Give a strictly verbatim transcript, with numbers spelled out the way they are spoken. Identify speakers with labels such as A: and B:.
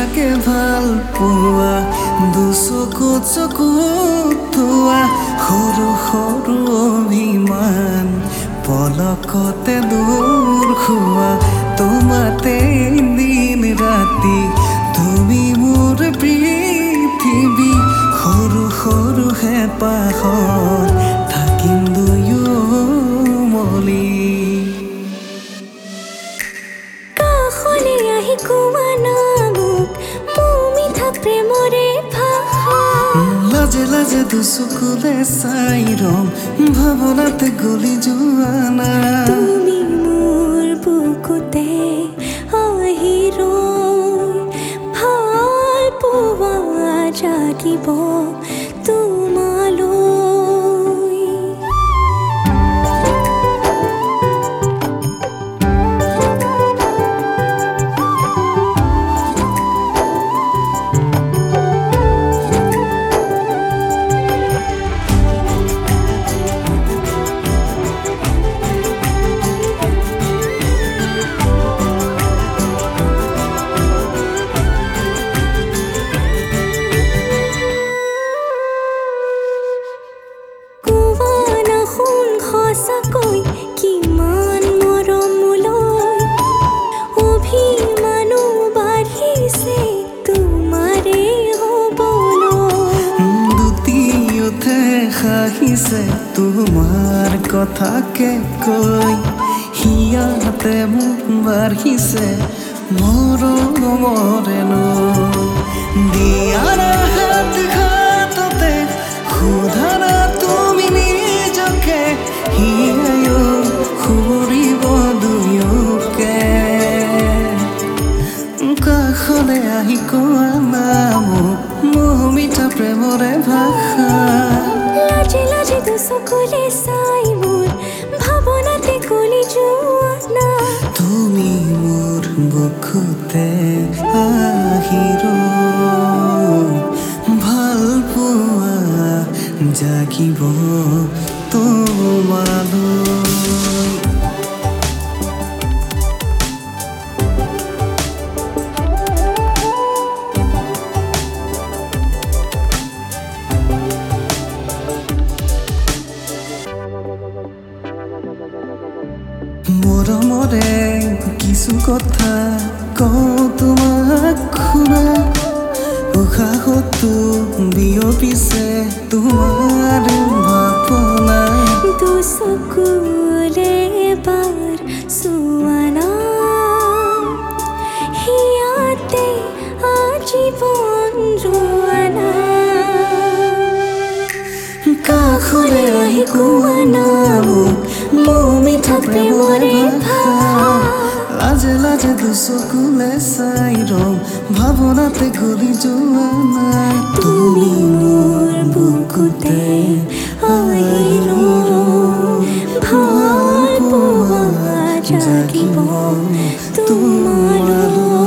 A: সঁচাকে ভাল পোৱা দুচকু চকু থোৱা সৰু সৰু অভিমান পলকতে দূৰ খোৱা তোমাতে দিন ৰাতি তুমি মোৰ পৃথিৱী সৰু সৰু হেঁপাহত থাকিম দুয়ো মলি
B: কাষলে আহি কোৱা না মোক মোৰ মিঠা প্ৰেমৰে ভাষা
A: লাজে লাজে দুচকুলে চাই ৰম ভাৱনাতে গলি যোৱা না
B: তুমি মোৰ বুকুতে আহি ৰৈ ভাল পোৱা জাগিব তোমালৈ সঁচাকৈ কিমান মৰমলৈ অভিমানো বাঢ়িছে তোমাৰে হ'বলৈ
A: দ্বিতীয়তে হাঁহিছে তোমাৰ কথাকে কৈ হিয়াতে মোক বাঢ়িছে মৰমৰে নৈ দিয়াৰ হাত ঘাটতে সোধা না তুমি নিজকে হিয়ায়ো সুৰিব দুয়োকে কাষলে আহি কোৱা না মোক মোৰ মিঠা প্ৰেমৰে ভাষা
B: লাজে লাজে দুচকুলে চাই মোৰ ভাৱনাতে গলি যোৱা না
A: তুমি মোৰ বুকুতে আহি ৰৈ ভাল পোৱা জাগিব তোমালৈ মৰমৰে কিছু কথা কওঁ তোমাক শুনা উশাহতো বিয়পিছে তোমাৰ ভাৱনা
B: দুচকুলে এবাৰ চোৱা না হিয়াতে আজীৱন ৰোৱা না
A: কাষলে আহি কোৱা না মোক মোৰ মিঠা প্ৰেমৰে ভাষা লাজে লাজে দুচকুলে চাই ৰম ভাৱনাতে গলি যোৱা না তুমি মোৰ বুকুতে আহি ৰৈ
B: ভাল পোৱা জাগিব তোমালৈ